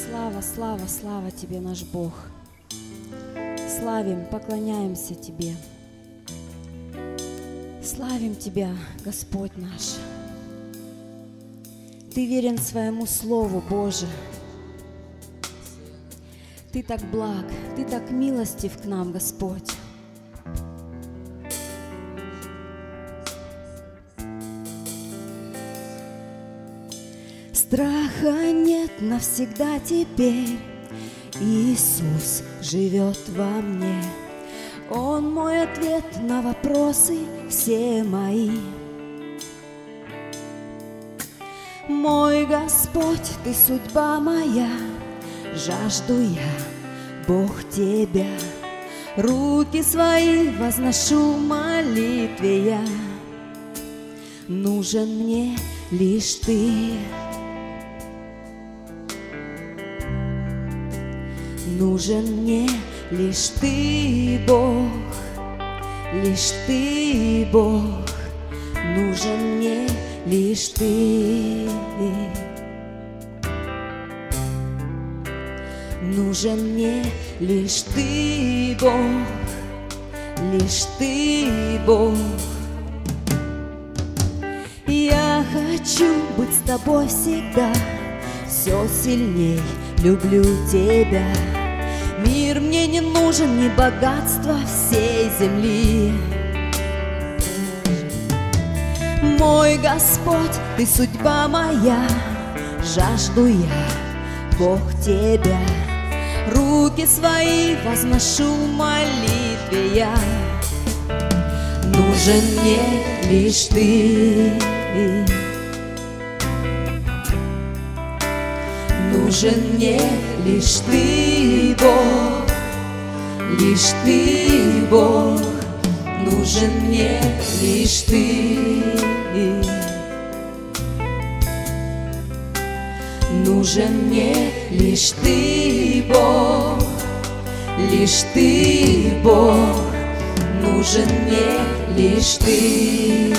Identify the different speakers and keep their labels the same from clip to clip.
Speaker 1: Слава, слава, слава Тебе, наш Бог. Славим, поклоняемся Тебе. Славим Тебя, Господь наш. Ты верен своему Слову, Боже. Ты так благ, Ты так милостив к нам, Господь. Страха нет навсегда теперь, Иисус живет во мне. Он мой ответ на вопросы все мои. Мой Господь, Ты судьба моя, жажду я, Бог, Тебя. Руки свои возношу в молитве я. Нужен мне лишь Ты. Нужен мне лишь Ты, Бог, лишь Ты, Бог. Нужен мне лишь Ты. Нужен мне лишь Ты, Бог, лишь Ты, Бог. Я хочу быть с Тобой всегда, все сильней люблю Тебя. Мир мне не нужен, ни богатство всей земли. Мой Господь, Ты судьба моя, жажду я, Бог, Тебя. Руки свои возношу в молитве я. Нужен мне лишь Ты. Нужен мне лишь Ты, Бог, лишь Ты, Бог. Нужен мне лишь Ты. Нужен мне лишь Ты, Бог, лишь Ты, Бог. Нужен мне лишь Ты.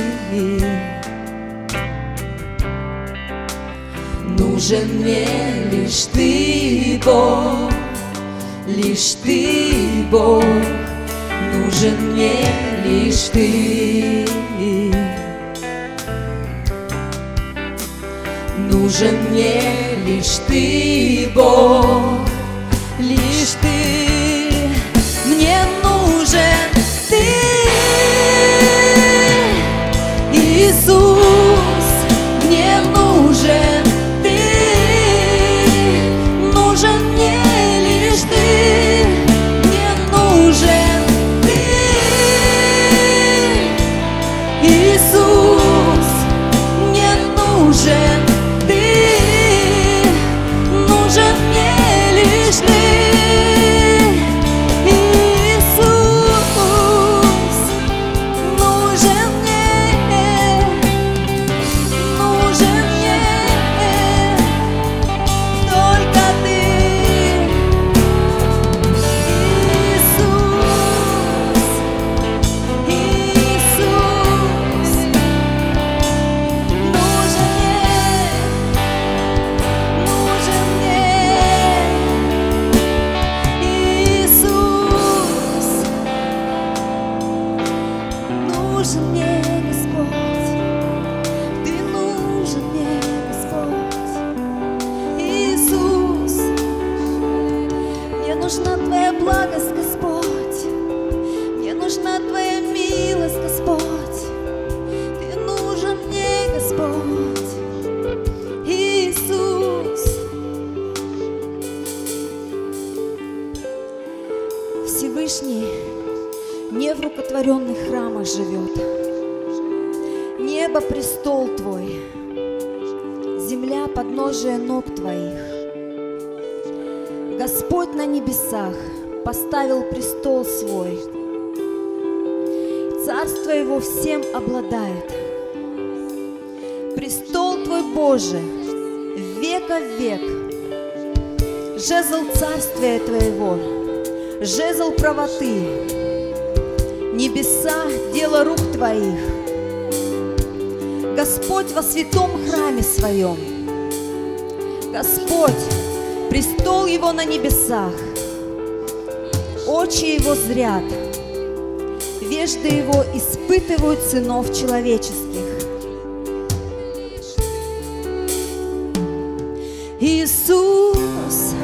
Speaker 1: Нужен мне лишь Ты, Бог, лишь Ты, Бог. Нужен мне лишь Ты. Нужен мне лишь Ты, Бог, лишь Ты. Мне нужен Ты, Иисус. Мне нужен Ты. Нужен мне лишь Ты. Мне нужен Ты, Иисус. Мне нужен Ты. Нужен мне лишь Ты, Иисус. Нужен мне, нужен мне только Ты, Иисус. Иисус. Нужен мне, Иисус. Нужен мне, Господь. Ты нужен мне, Господь. Иисус. Мне нужна Твоя благость, Господь. Мне нужна Твоя милость, Господь. Ты нужен мне, Господь. Иисус. Всевышний не в рукотворенных храмах живет. Небо — престол Твой, земля — подножие ног Твоих. Господь на небесах поставил престол Свой. Царство Его всем обладает. Престол Твой, Боже, века в век. Жезл царствия Твоего, жезл правоты. Небеса — дело рук Твоих. Господь во святом храме Своем. Господь Престол Его на небесах, очи Его зрят, вежды Его испытывают сынов человеческих. Иисус,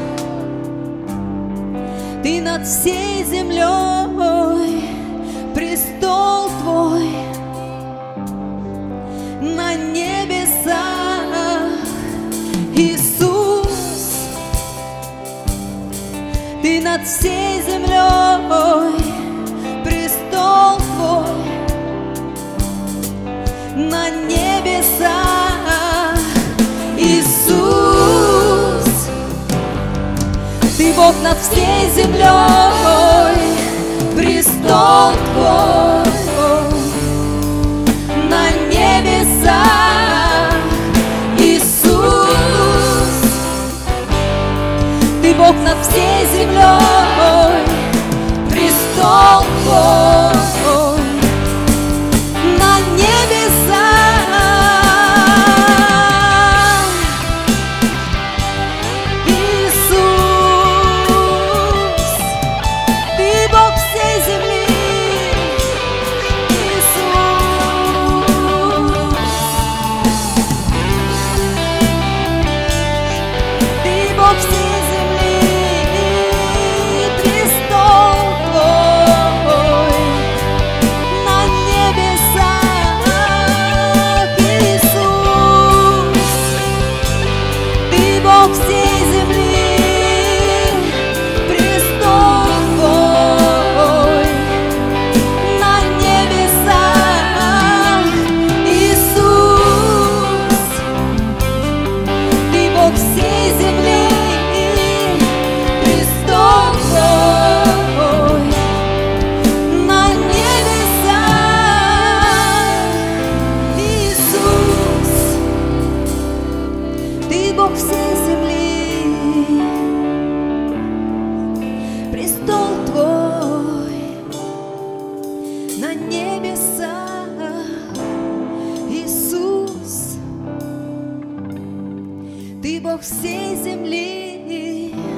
Speaker 1: Ты над всей землей, престол Твой на небесах. Иисус, Ты над всей землей, престол Твой на небесах. Иисус, Ты Бог над всей землей, престол Твой на небесах. Иисус, Ты Бог над всей землей, престол Твой на небесах. Иисус, Ты Бог всей земли. Иисус, Ты Бог всей земли, престол Твой на небесах. Иисус, Ты Бог всей земли, престол Твой на небесах. Иисус, Ты Бог всей земли, престол Твой на небесах. Иисус, Ты Бог всей земли, престол Твой на небесах. Иисус, Ты Бог всей земли,